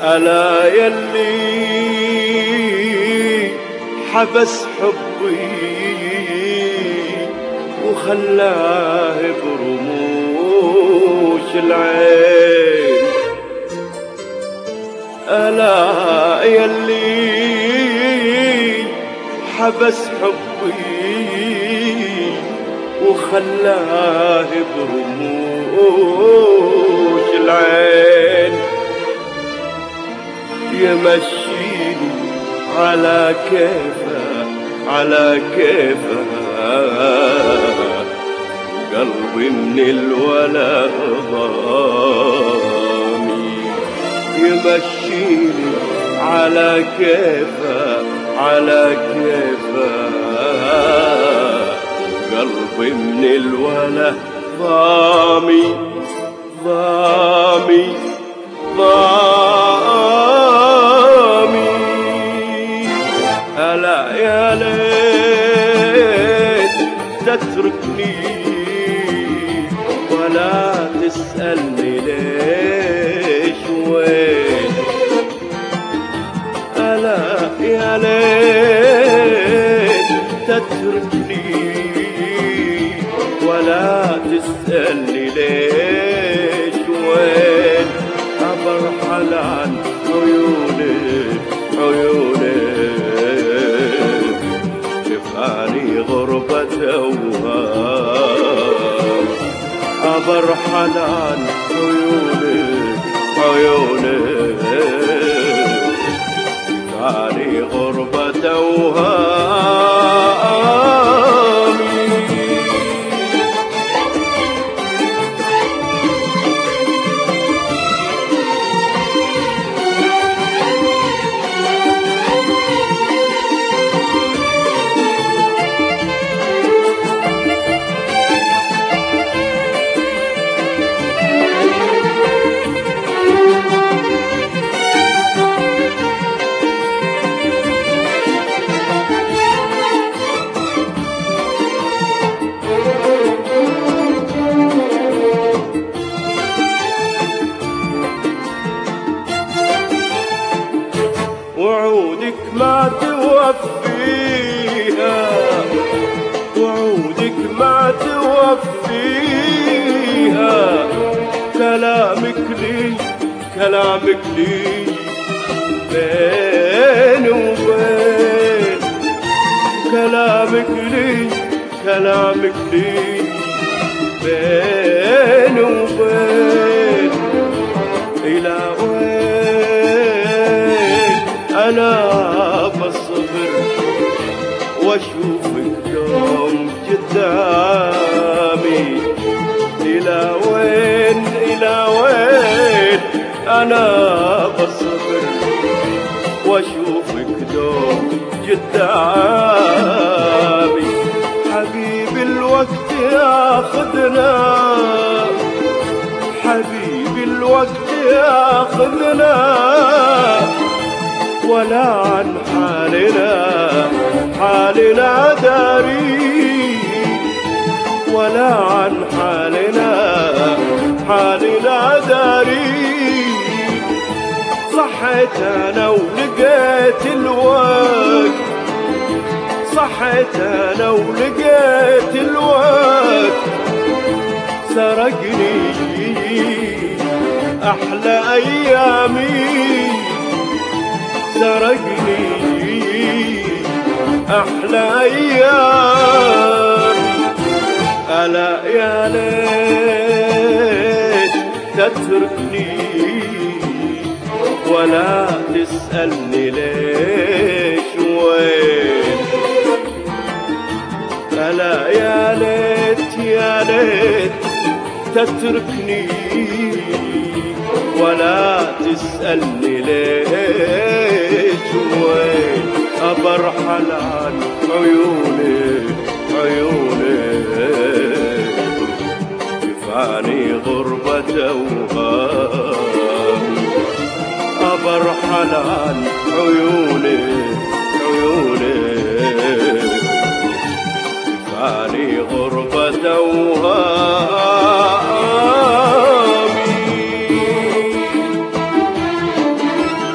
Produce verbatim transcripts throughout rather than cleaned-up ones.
ألا يلي حبس حبي وخلاه برموش العين. ألا يلي حبس حبي وخلاه برموش العين. يمشيني على كيفه على كيفه قلبي من الولا ضامي. يمشيني على كيفه على كيفه قلبي من الولا ضامي ضامي ضامي. هلا يا ليت تتركني ولا تسألني ليش وين. هلا يا ليت تتركني ولا تسألني ليش وين. أبرحل عن عيونك عيونك كفاني غربة أوهام. أبرحل عن عيونك عيونك كفاني غربة أوهام. وعودك ما توفيها وعودك ما توفيها. كلامك لي كلامك لي بين وبين. كلامك لي كلامك لي بين وبين. إلى أنا بصبر واشوفك يوم قدامي. إلى وين إلى وين أنا بصبر واشوفك يوم قدامي. حبيبي الوقت ياخذنا حبيبي الوقت ياخذنا ولا عن حالنا حالنا داري. ولا عن حالنا حالنا داري. صحيت أنا ولقيت الوقت صحيت أنا ولقيت الوقت سرقني أحلى أيامي. سرقني أحلى أيام. ألا يا ليت تتركني ولا تسألني ليش وين. ألا يا ليت يا ليت تتركني ولا تسألني ليش وين. أبرحل عن عيونك عيونك كفاني غربة أوهام. أبرحل عن عيونك عيونك كفاني غربة أوهام.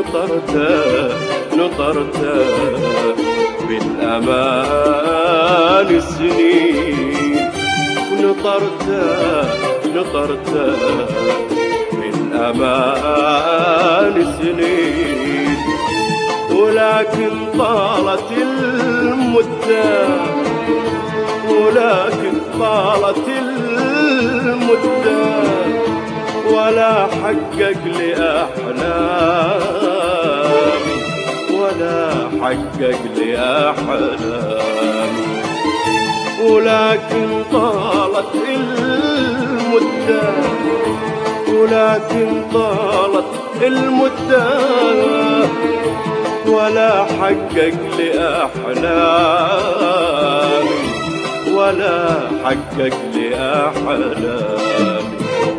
نطرت نطرت بالأمان سنين، نطرت نطرت بالأمان سنين، ولكن طالت المدة ولكن طالت المدة ولا حقق لأحلامي ولا حقق لأحلامي، ولكن طالت المدة ولكن طالت المدة ولا حقق لأحلامي ولا حقق لأحلامي.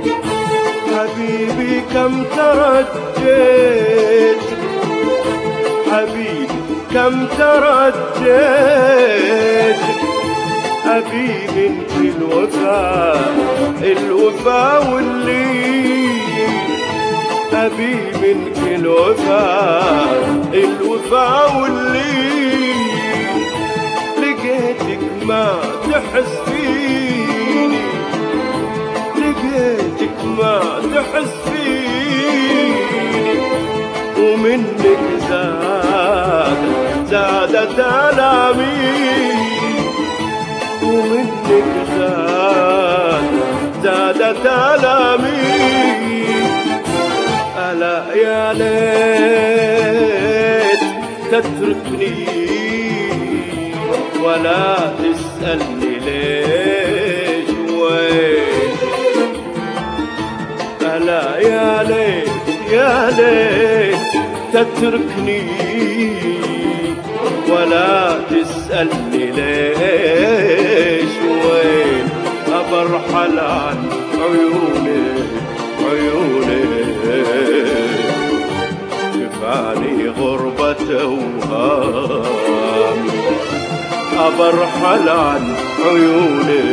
حبيبي كم ترديت حبيبي كم ترديت أبي منك الوفاء الوفاء واللي أبي منك الوفاء الوفاء واللي لقيتك ما تحس فيني لقيتك ما تحس فيني، ومنك زاد زادت آلامي ومنك زاد زادت آلامي. ألا يا ليت تتركني ولا تسألني ليش وين، ألا يا ليت يا ليت تتركني ولا تسألني ليش وين، أبرحل عن عيوني عيوني كفاني غربة وهام، أبرحل عن عيوني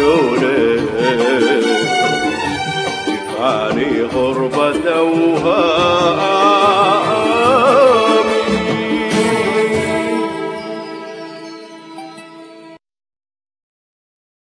عيوني كفاني غربة وهام.